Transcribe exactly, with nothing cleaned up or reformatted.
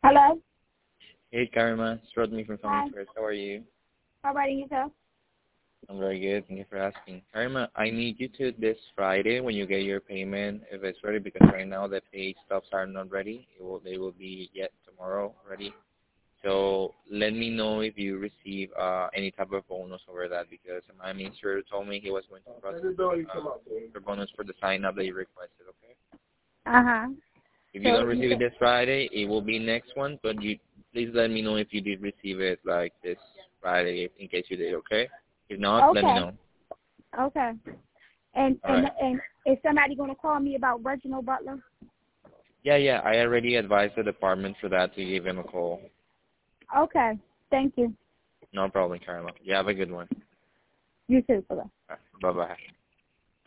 Hello? Hey, Karima. It's Rodney from Hi. Family First. How are you? How about yourself? I'm very good. Thank you for asking. Karima, I need you to this Friday when you get your payment, if it's ready, because right now the pay stubs are not ready. It will, they will be yet tomorrow ready. So let me know if you receive uh, any type of bonus over that, because my minister told me he was going to process uh, the bonus for the sign-up that you requested, okay? Uh-huh. If you So don't you receive it said, this Friday, it will be next one, but you please let me know if you did receive it like this Friday in case you did, okay? If not, let me okay. know. Okay. And All and right. and is somebody gonna call me about Reginald Butler? Yeah, yeah, I already advised the department for that to give him a call. Okay. Thank you. No problem, Carla. You have a good one. You too, brother. Bye-bye.